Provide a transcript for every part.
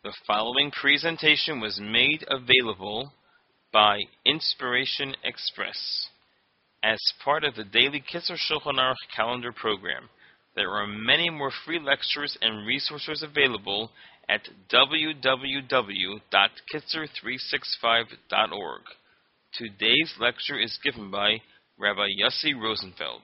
The following presentation was made available by Inspiration Express as part of the daily Kitzur Shulchan Aruch calendar program. There are many more free lectures and resources available at www.kitzur365.org. Today's lecture is given by Rabbi Yossi Rosenfeld.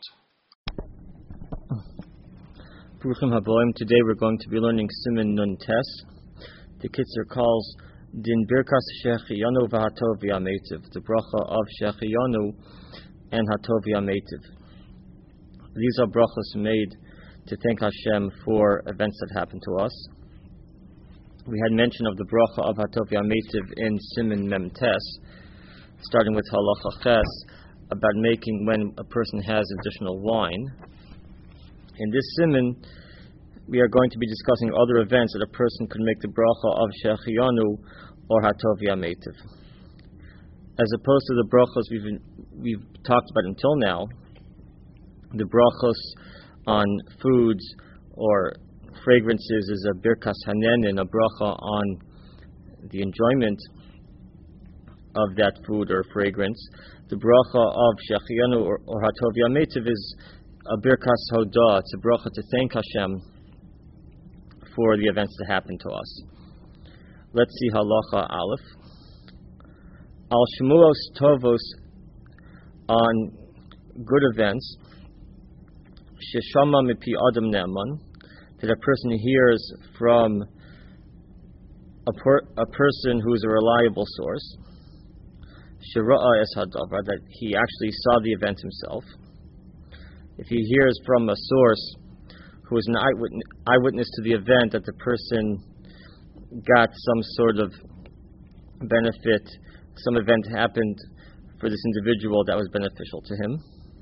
Bruchim Haboim. Today we're going to be learning Siman Nun Tes. The Kitzur calls Din Birkas Shechiyanu v'Hatov V'Yametiv, the bracha of Shechiyanu and Hatov V'Yametiv. These are brachos made to thank Hashem for events that happen to us. We had mention of the bracha of Hatov V'Yametiv in Siman Mem Tes, starting with Halacha Ches, about making when a person has additional wine. In this Siman, we are going to be discussing other events that a person could make the bracha of Shechiyanu or Hatov V'Yametiv. As opposed to the brachos we've talked about until now, the brachos on foods or fragrances is a Birkas Hanenin, a bracha on the enjoyment of that food or fragrance. The bracha of Shechiyanu or Hatov V'Yametiv is a Birkas Hodah. It's a bracha to thank Hashem for the events that happen to us. Let's see Halacha Aleph. Al Shmuos Tovos, on good events, Sheshama Mipi Adam Ne'eman, that a person hears from a person who is a reliable source, Shira'a Es Hadavar, that he actually saw the event himself. If he hears from a source who is an eyewitness to the event, that the person got some sort of benefit, some event happened for this individual that was beneficial to him.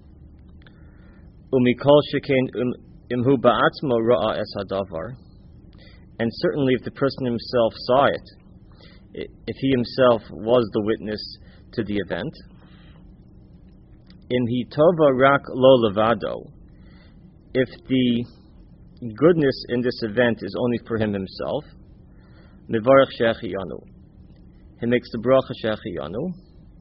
Umikol shekain imhu ba'atzmo ra'a es hadavar, and certainly if the person himself saw it, if he himself was the witness to the event. Imhi tova rak lo levado, if the goodness in this event is only for him himself, Mivarech Shechiyanu, he makes the bracha Shechiyanu.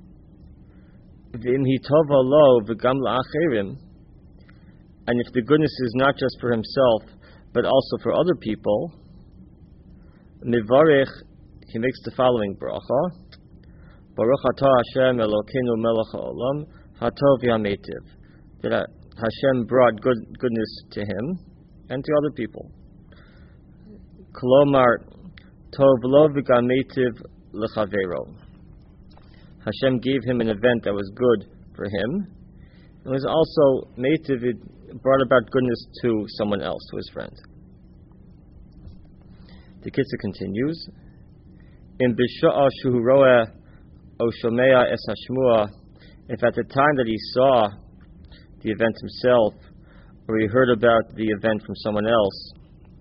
V'imhi tova lo v'gam la'acherim, and if the goodness is not just for himself but also for other people, Mivarech, he makes the following bracha: Baruch atah Hashem Elokeinu melech ha'olam Hatov V'Yametiv, that Hashem brought goodness to him and to other people. Kolomar Tov lo v'Yametiv lechavero, Hashem gave him an event that was good for him. It was also Metiv, it brought about goodness to someone else, to his friend. The Kitzur continues, In bisha'a shuhu roeh o shomea es hashmua, if at the time that he saw the event himself, or he heard about the event from someone else,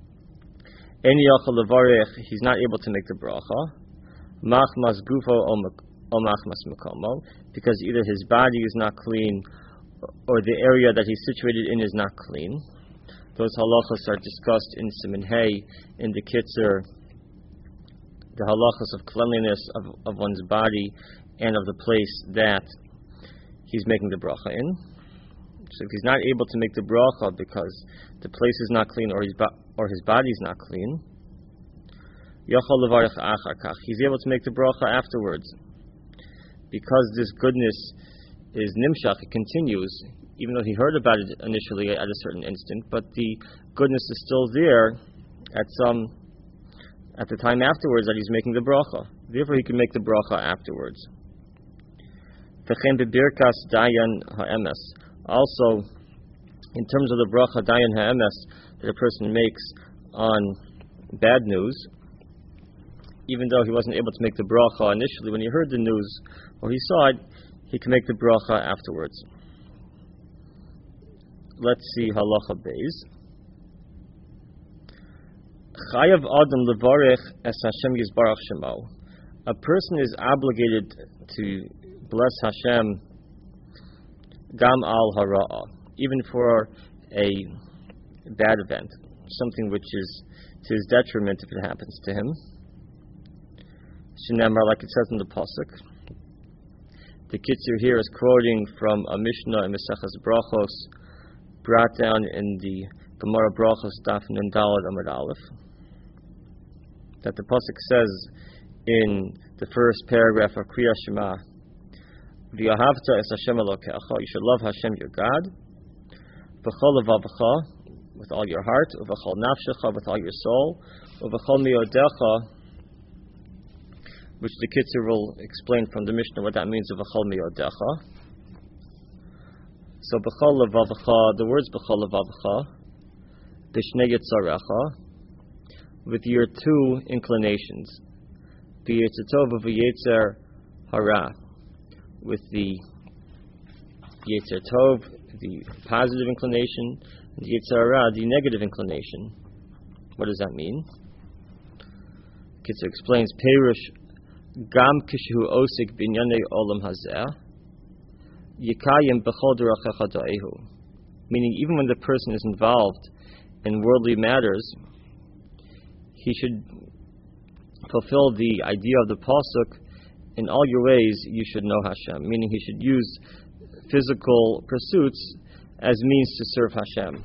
he's not able to make the bracha, machmas gufo o machmas mekomo, because either his body is not clean, or the area that he's situated in is not clean. Those halachas are discussed in Siman Hey, in the Kitzur, the halachas of cleanliness of one's body and of the place that he's making the bracha in. So if he's not able to make the bracha because the place is not clean or his body is not clean, yachol levarech achar kach, he's able to make the bracha afterwards. Because this goodness is nimshach, it continues, even though he heard about it initially at a certain instant, but the goodness is still there at the time afterwards that he's making the bracha. Therefore he can make the bracha afterwards. V'chein bebirkas dayan ha'emes, also in terms of the bracha dayan ha'emes that a person makes on bad news, even though he wasn't able to make the bracha initially when he heard the news or he saw it, he can make the bracha afterwards. Let's see halacha beis. Chayav adam levarech es Hashem yizbarach shemo, a person is obligated to bless Hashem gam al hara'ah, even for a bad event, something which is to his detriment if it happens to him. Shenemar, like it says in the pasuk. The Kitzur here is quoting from a Mishnah in Maseches Brachos, brought down in the Gemara Brachos Daf Nun Daled Amud Aleph, that the pasuk says in the first paragraph of Kriya Shema, V'yahavta es Hashem Elokecha, you should love Hashem your God, v'chol levavecha, with all your heart, v'chol nafshecha, with all your soul, v'chol miyodecha, which the Kitzur will explain from the Mishnah what that means, v'chol miyodecha. So b'chol levavecha, the words b'chol levavecha, b'shnei yitzarecha, with your two inclinations, v'yetzer tov v'yetzer hara, with the yetzer tov, the positive inclination, and the yetzer hara, the negative inclination. What does that mean? Kitzur explains, Perush gam kishu osik binyanei olam hazeh yikayim b'chol derachecha da'ehu, meaning even when the person is involved in worldly matters, he should fulfill the idea of the pasuk, in all your ways you should know Hashem, meaning he should use physical pursuits as means to serve Hashem.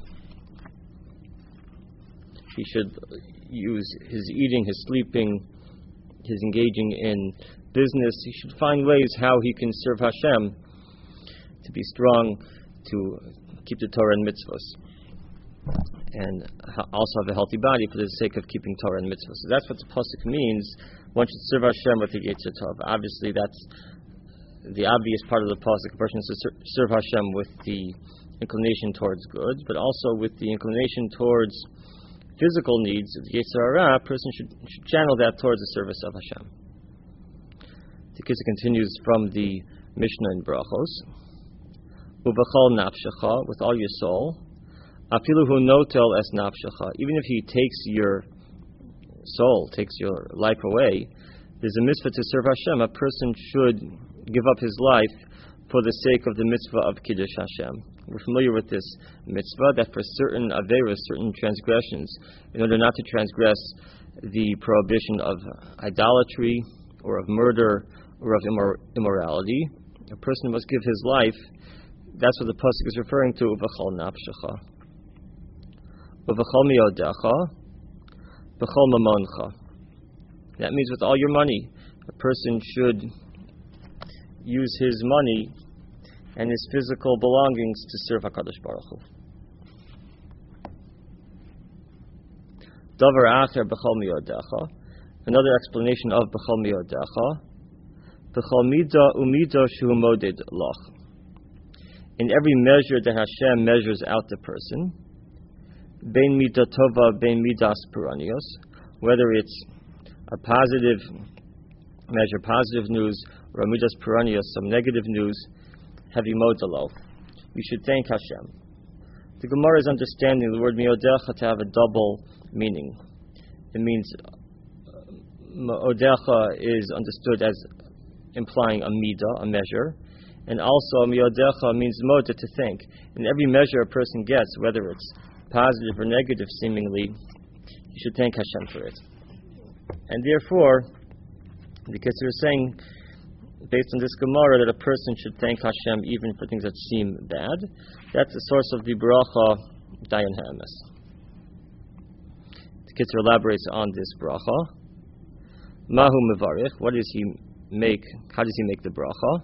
He should use his eating, his sleeping, his engaging in business. He should find ways how he can serve Hashem, to be strong, to keep the Torah and mitzvos, and also have a healthy body for the sake of keeping Torah and mitzvos. So that's what the pasuk means. One should serve Hashem with the yetzer tov. Obviously, that's the obvious part of the pasuk. A person should serve Hashem with the inclination towards good, but also with the inclination towards physical needs of the yetzer hara. A person should channel that towards the service of Hashem. The Kitzur continues from the Mishnah in Brachos. Uvachol nafshecha, with all your soul. Afilu hu notel es nafshecha, even if he takes your soul, takes your life away, there's a mitzvah to serve Hashem. A person should give up his life for the sake of the mitzvah of Kiddush Hashem. We're familiar with this mitzvah, that for certain averos, certain transgressions, in order not to transgress the prohibition of idolatry, or of murder, or of immorality, a person must give his life. That's what the pasuk is referring to, Uvachol nafshecha. Uvachol miyodecha, b'chol mamoncha. That means with all your money. A person should use his money and his physical belongings to serve HaKadosh Baruch Hu. Davar acher b'chol miyodecha. Another explanation of b'chol miyodecha. B'chol midah umidah shu moded lach. In every measure that Hashem measures out the person, bein midah tova, bein midas piranios, whether it's a positive measure, positive news, or a midas piranios, some negative news, heavy modalo, you should thank Hashem. The Gemara is understanding the word miyodecha to have a double meaning. It means ma'odecha is understood as implying a midah, a measure, and also miyodecha means moda, to think. In every measure a person gets, whether it's positive or negative seemingly, you should thank Hashem for it. And therefore, because they're saying, based on this Gemara, that a person should thank Hashem even for things that seem bad, that's the source of the bracha Dayan Ha'emes. The Kitzur elaborates on this bracha. Mahu mevarich, what does he make? How does he make the bracha?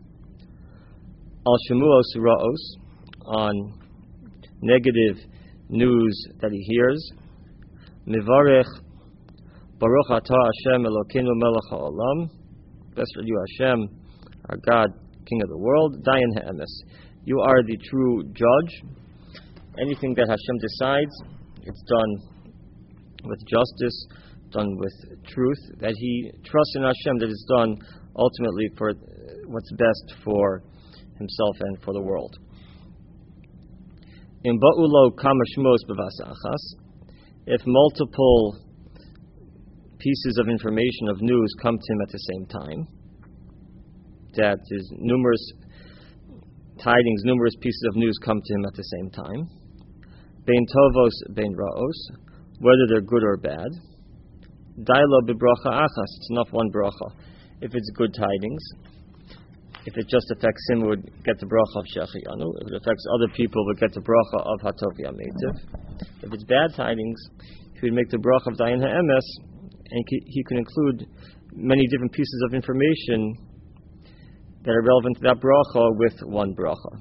Al shemuos ra'os, on negative news that he hears. Mevarich Baruch atah Hashem Elokeinu melech ha'olam. Blessed are you, Hashem, our God, King of the world. Dayan ha'emes. You are the true judge. Anything that Hashem decides, it's done with justice, done with truth. That he trusts in Hashem, that it's done ultimately for what's best for himself and for the world. In ba'ulo kama shmos b'vasa achas, if multiple pieces of information, of news, come to him at the same time, that is, numerous tidings, numerous pieces of news come to him at the same time, bein tovos, bein ra'os, whether they're good or bad, Dailo bebracha achas. It's enough one bracha. If it's good tidings, if it just affects him, it would get the bracha of Shechianu. If it affects other people, it would get the bracha of Hatov Yametiv. If it's bad tidings, he would make the bracha of Dayan Ha'emes, and he can include many different pieces of information that are relevant to that bracha with one bracha.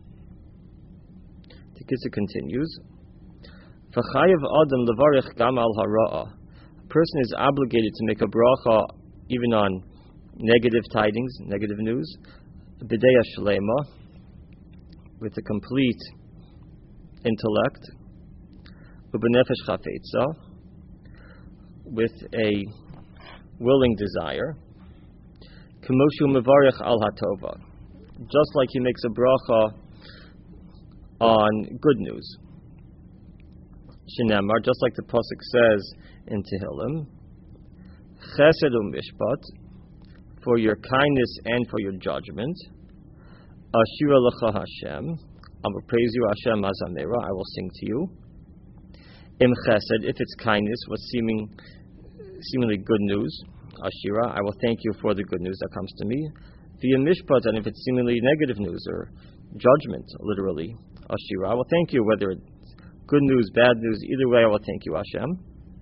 The Kitzur continues. V'chayev adam levarich gam al hara'ah. A person is obligated to make a bracha even on negative tidings, negative news, b'deya shlema, with a complete intellect, u'b'nefesh chafetza, with a willing desire, k'moshu mevarich al hatova, just like he makes a bracha on good news. Shenamar, just like the pasuk says in Tehillim, chesed u'mishpat, for your kindness and for your judgment. Ashira lecha Hashem, I will praise you, Hashem azamera, I will sing to you. Im chesed, if it's kindness, what's seemingly good news, Ashira, I will thank you for the good news that comes to me. Via mishpat, and if it's seemingly negative news or judgment, literally, Ashira, I will thank you, whether it's good news, bad news, either way, I will thank you, Hashem.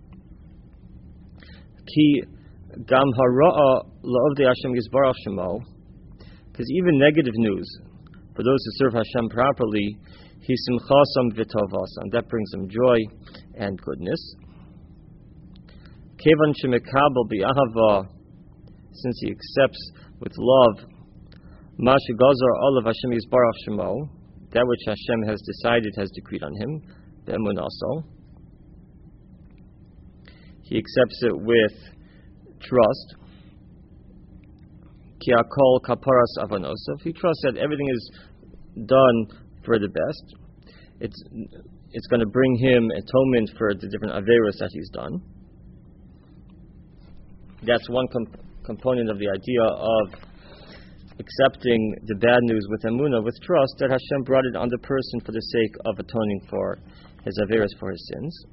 Ki Gam hara'a la'ovdei Hashem yisbarach shemo, because even negative news for those who serve Hashem properly, he simchasam v'tovasam, that brings them joy and goodness. Kevan shemekabel bi'ahava, since he accepts with love, ma shegazar olav Hashem yisbarach shemo, that which Hashem has decided, has decreed on him, be'emunaso, he accepts it with trust. Ki hakol kaparas avanosov. He trusts that everything is done for the best. It's going to bring him atonement for the different averos that he's done. That's one component of the idea of accepting the bad news with emunah, with trust that Hashem brought it on the person for the sake of atoning for his averos, for his sins.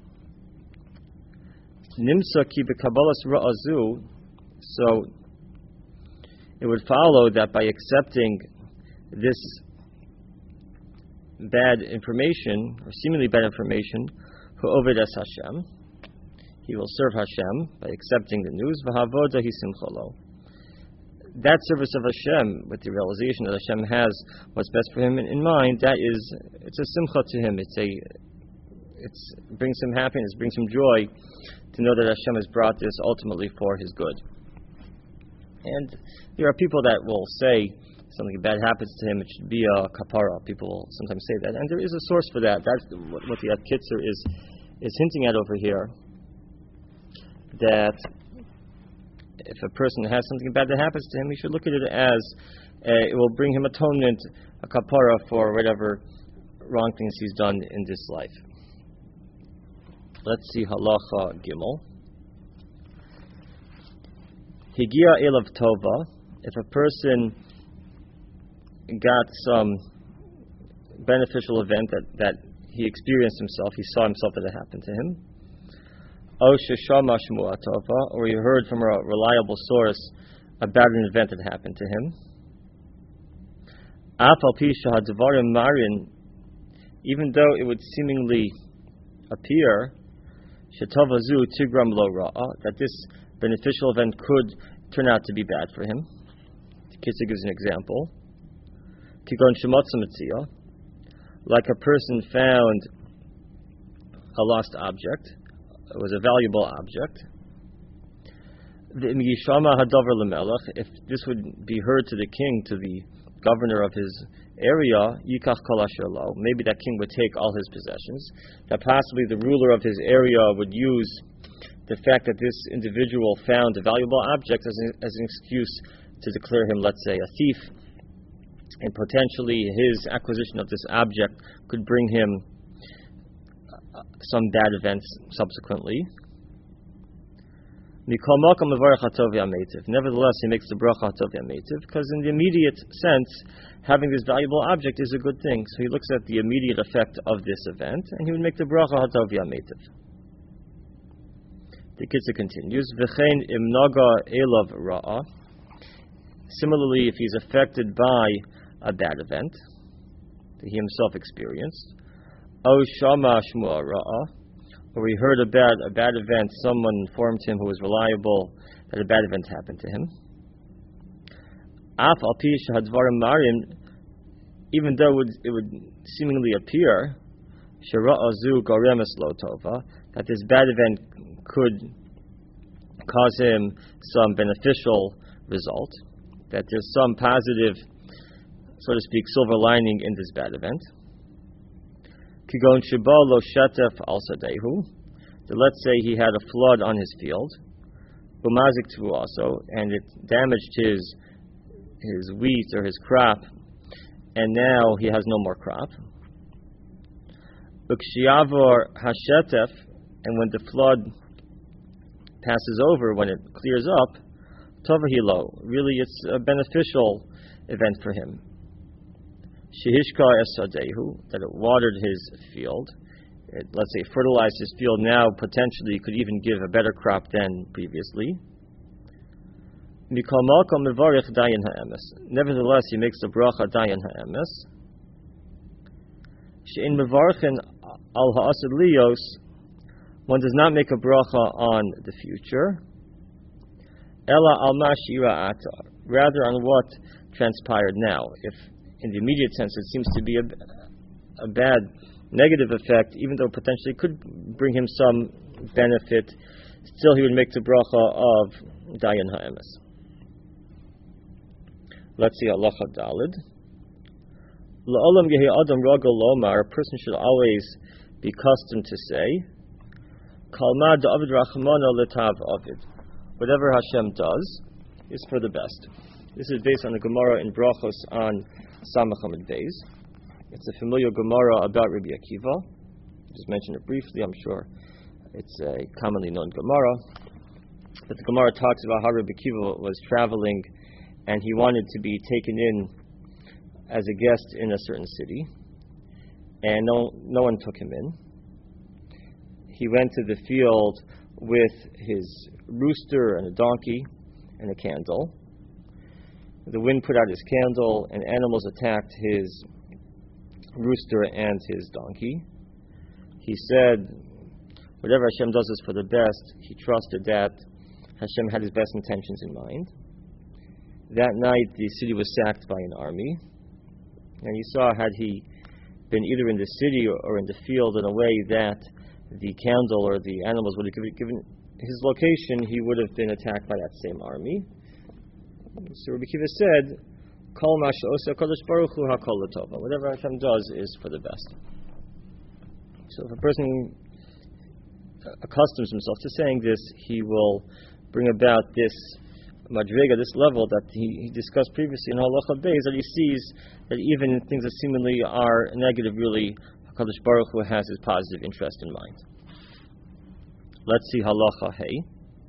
Nimsa ki b'kabbalas ra'azu, so it would follow that by accepting this bad information, or seemingly bad information, hu'oved es Hashem, he will serve Hashem by accepting the news, v'havoda hi simcholo. That service of Hashem, with the realization that Hashem has what's best for him in mind, it's a simcha to him, it brings him happiness, brings him joy, to know that Hashem has brought this ultimately for his good. And there are people that will say something bad happens to him, it should be a kapara. People will sometimes say that. And there is a source for that. That's what the Kitzur is hinting at over here. That if a person has something bad that happens to him, he should look at it as it will bring him atonement, a kapara for whatever wrong things he's done in this life. Let's see halacha gimel. Higia elav tova. If a person got some beneficial event that he experienced himself, he saw himself that it happened to him. O sheshama shmua tova, or he heard from a reliable source about an event that happened to him. Af al pi shehadvarim marin, even though it would seemingly appear Shetavazu tigram lo ra'a, that this beneficial event could turn out to be bad for him. The Kitzur gives an example. Tigon shemotza, like a person found a lost object, it was a valuable object. If this would be heard to the king, to the governor of his area, yikach kol asher lo, maybe that king would take all his possessions. That possibly the ruler of his area would use the fact that this individual found a valuable object as an excuse to declare him, let's say, a thief, and potentially his acquisition of this object could bring him some bad events subsequently. Nevertheless, he makes the bracha hatov yametiv, because in the immediate sense, having this valuable object is a good thing. So he looks at the immediate effect of this event, and he would make the bracha hatov yametiv. The Kitzur continues, V'chein im naga elav ra'a. Similarly, if he's affected by a bad event that he himself experienced, O shama shmu'a ra'a, or he heard about a bad event, someone informed him who was reliable that a bad event happened to him. Af al pi shehadvarim marim, even though it would seemingly appear shera'a zu goremes lo tova, that this bad event could cause him some beneficial result, that there's some positive, so to speak, silver lining in this bad event. Kigon sheba lo shatef al sadehu, that let's say he had a flood on his field, umazik tu also, and it damaged his wheat or his crop, and now he has no more crop. Ukshiavor hashetef, and when the flood passes over, when it clears up, tovahilo, really it's a beneficial event for him. Shehishka esadehu, that it watered his field, let's say fertilized his field, now potentially could even give a better crop than previously. Mikol malkom mevarich dayan ha'emes. Nevertheless, he makes the bracha dayan ha'emes. She'in mevarchin al ha'asad liyos, one does not make a bracha on the future. Ella al mashira ata, rather on what transpired now. If in the immediate sense it seems to be a bad negative effect, even though potentially could bring him some benefit, still he would make the bracha of dayan ha'emes. Let's see halacha dalid. La'olam yehi adam ragel lomar, a person should always be accustomed to say, Kalma da'avid rachmana letav avid. Whatever Hashem does is for the best. This is based on the Gemara in Brachos on Samach Amud Beis. It's a familiar Gemara about Rabbi Akiva. Just mention it briefly. I'm sure it's a commonly known Gemara. But the Gemara talks about how Rabbi Akiva was traveling and he wanted to be taken in as a guest in a certain city, and no one took him in. He went to the field with his rooster and a donkey and a candle. The wind put out his candle, and animals attacked his rooster and his donkey. He said, whatever Hashem does is for the best. He trusted that Hashem had his best intentions in mind. That night, the city was sacked by an army. And he saw, had he been either in the city or in the field in a way that the candle or the animals would have given his location, he would have been attacked by that same army. So Rabbi Akiva said, Kol ma she'oseh HaKadosh Baruch Hu hakol l'tova. Whatever Hashem does is for the best. So if a person accustoms himself to saying this, he will bring about this madriga, this level that he discussed previously in Halacha Beis, that he sees that even in things that seemingly are negative, really, HaKadosh Baruch Hu has his positive interest in mind. Let's see Halacha Hey.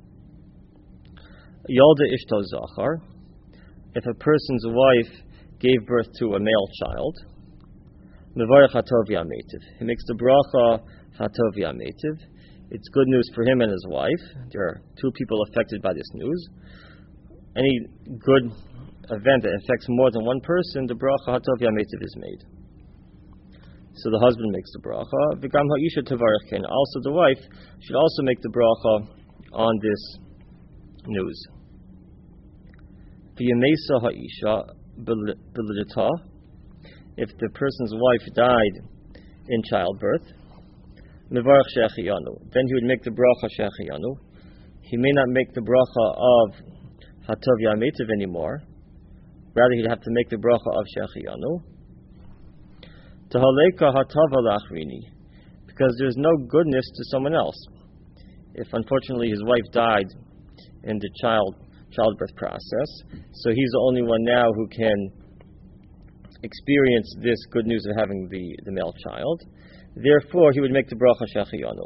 Yolda Ishto Zachar. If a person's wife gave birth to a male child, Mevarech Hatov Yametiv. He makes the bracha Hatov Yametiv. It's good news for him and his wife. There are two people affected by this news. Any good event that affects more than one person, the bracha Hatov Yametiv is made. So the husband makes the bracha. V'gam ha'isha tevarech ken. Also the wife should also make the bracha on this news. V'yemesa ha'isha b'lidata. If the person's wife died in childbirth, mevarech shechiyanu. Then he would make the bracha shechiyanu. He may not make the bracha of Hatov Yametiv anymore. Rather, he'd have to make the bracha of shechiyanu. Tahaleka hatava lachrini, because there's no goodness to someone else. If unfortunately his wife died in the childbirth process, so he's the only one now who can experience this good news of having the male child. Therefore, he would make the bracha shechiyanu.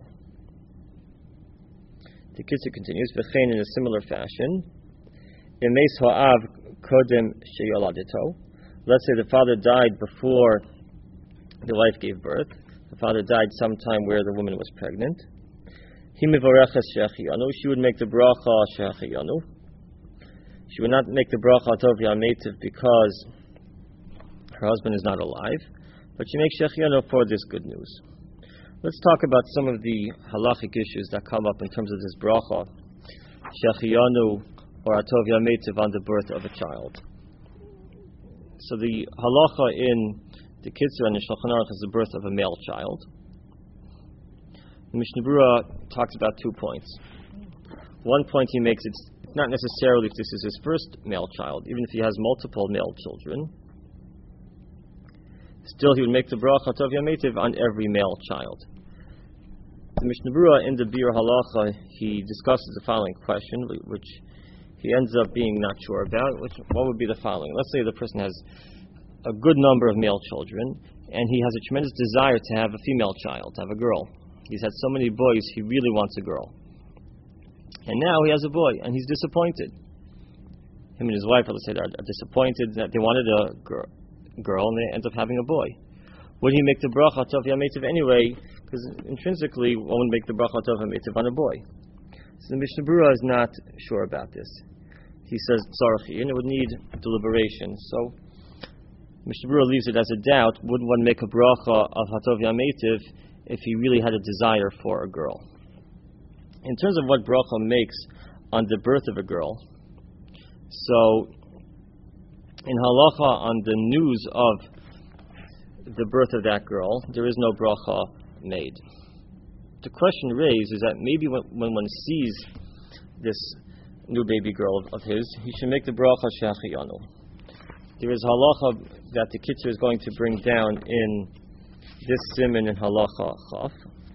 The Kitzur continues, v'chein, in a similar fashion, imeis ha'av kodem sheyoladito. Let's say the father died before the wife gave birth. The father died sometime where the woman was pregnant. He mevoreches Shechianu. She would make the bracha Shechianu. She would not make the bracha Hatov Yametiv because her husband is not alive, but she makes Shechianu for this good news. Let's talk about some of the halachic issues that come up in terms of this bracha Shechianu or Hatov Yametiv on the birth of a child. So the halacha in the Kitzur and the Shulchan Aruch is the birth of a male child. The Mishnah Berurah talks about 2 points. One point he makes, it's not necessarily if this is his first male child, even if he has multiple male children, still he would make the bracha Hatov Yametiv on every male child. The Mishnah Berurah in the Bir Halacha, he discusses the following question, which he ends up being not sure about. What would be the following? Let's say the person has a good number of male children, and he has a tremendous desire to have a female child, to have a girl. He's had so many boys, he really wants a girl. And now he has a boy, and he's disappointed. Him and his wife, let's say, are disappointed that they wanted a girl, and they end up having a boy. Would he make the bracha Hatov Yametiv anyway? Because intrinsically, one would make the bracha Hatov Yametiv on a boy. So the Mishnah Berurah is not sure about this. He says tzarchi, and it would need deliberation. So Mishnah Berurah leaves it as a doubt. Would one make a bracha of Hatov Yametiv if he really had a desire for a girl? In terms of what bracha makes on the birth of a girl, so in halacha on the news of the birth of that girl, there is no bracha made. The question raised is that maybe when one sees this new baby girl of his, he should make the bracha Shechianu. There is halacha that the Kitzur is going to bring down in this siman in halacha chaf.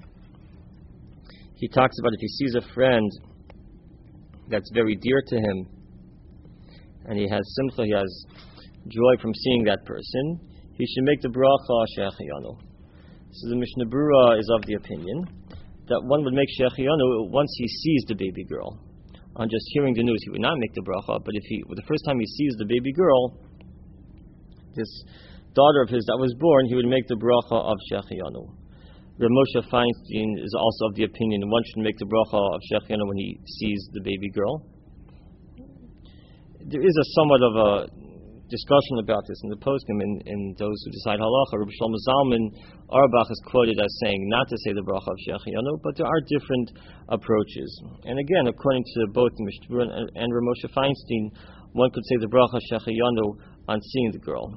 He talks about if he sees a friend that's very dear to him, and he has simcha, he has joy from seeing that person, he should make the bracha Shechianu. So the Mishnah Berurah is of the opinion that one would make Shechianu once he sees the baby girl. On just hearing the news, he would not make the bracha, but if the first time he sees the baby girl, this daughter of his that was born, he would make the bracha of Shechianu. Rav Moshe Feinstein is also of the opinion one should make the bracha of Shechianu when he sees the baby girl. There is a somewhat of a discussion about this in the poskim in those who decide halacha. Rabbi Shlomo Zalman Auerbach is quoted as saying not to say the bracha of Shechianu, but there are different approaches. And again, according to both the Mishnah Berurah and Rav Moshe Feinstein, one could say the bracha of Shechianu on seeing the girl.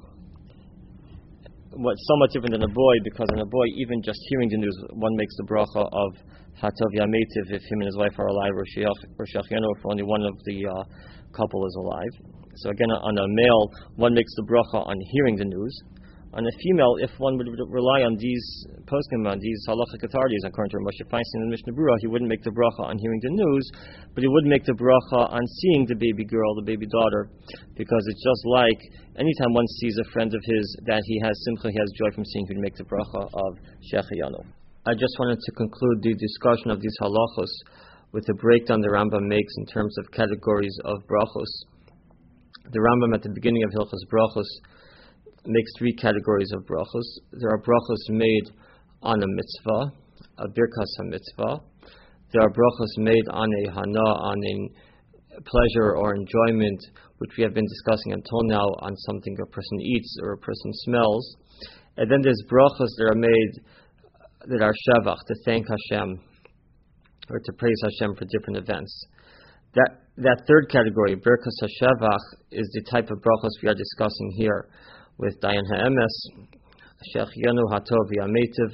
What's somewhat different than a boy, because in a boy, even just hearing the news, one makes the bracha of Hatov Yametiv if him and his wife are alive, or Shechianu if only one of the couple is alive. So again, on a male, one makes the bracha on hearing the news. On a female, if one would rely on these poskim, on these halachic authorities, according to Moshe Feinstein and Mishnah Berurah, he wouldn't make the bracha on hearing the news, but he would make the bracha on seeing the baby girl, the baby daughter, because it's just like anytime one sees a friend of his that he has simcha, he has joy from seeing, he would make the bracha of Shechianu. I just wanted to conclude the discussion of these halachos with a breakdown the Rambam makes in terms of categories of brachos. The Rambam at the beginning of Hilchos Brachos makes 3 categories of brachos. There are brachos made on a mitzvah, a birkas ha-mitzvah. There are brachos made on a hana, on a pleasure or enjoyment, which we have been discussing until now, on something a person eats or a person smells. And then there's brachos that are made that are shevach, to thank Hashem, or to praise Hashem for different events. That third category, Birkas HaShevach, is the type of brachos we are discussing here with Dayan HaEmes, Shechianu Hatov Yametiv.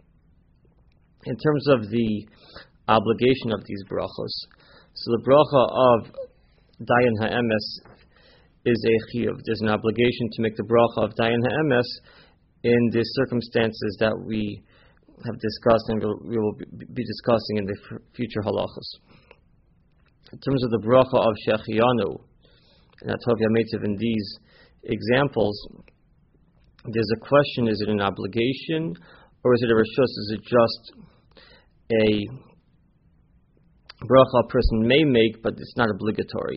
In terms of the obligation of these brachos, so the bracha of Dayan HaEmes is a chiyuv. There's an obligation to make the bracha of Dayan HaEmes in the circumstances that we have discussed and we will be discussing in the future halachos. In terms of the bracha of Shechianu and Hatov Yametiv in these examples, there's a question: is it an obligation or is it a reshus? Is it just a bracha a person may make, but it's not obligatory?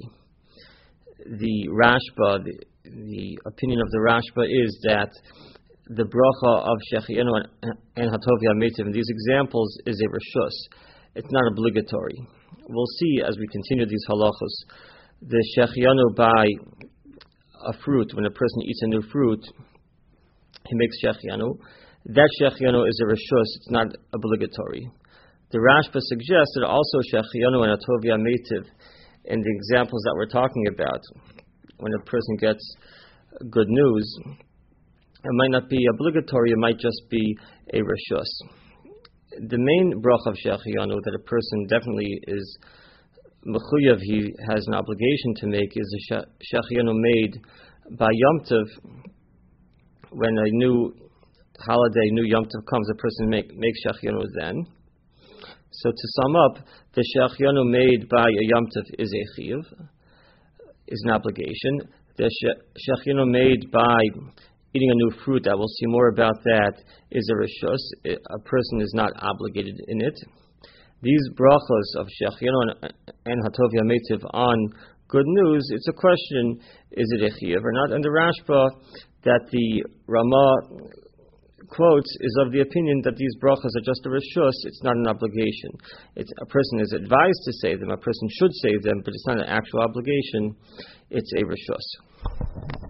The Rashba, the opinion of the Rashba is that the bracha of Shechianu and Hatov Yametiv in these examples is a reshus. it's not obligatory. We'll see as we continue these halachos. The shechianu by a fruit, when a person eats a new fruit, he makes shechianu. That shechianu is a reshus, it's not obligatory. The Rashba suggests that also shechianu and atovia meitiv, in the examples that we're talking about, when a person gets good news, it might not be obligatory, it might just be a reshus. The main bracha of shechianu that a person definitely is mechuyav, he has an obligation to make, is a shechianu made by Yom Tov. When a new holiday, new Yom Tov comes, a person makes shechianu then. So to sum up, the shechianu made by a Yom Tov is a chiyuv, is an obligation. The shechianu made by eating a new fruit, that we'll see more about that, is a reshus. A person is not obligated in it. These brachos of shechianu and hatovia meitiv on good news, it's a question, is it a chiyuv or not? And the Rashba that the Ramah quotes is of the opinion that these brachos are just a reshus, it's not an obligation. A person is advised to say them, a person should say them, but it's not an actual obligation, it's a reshus.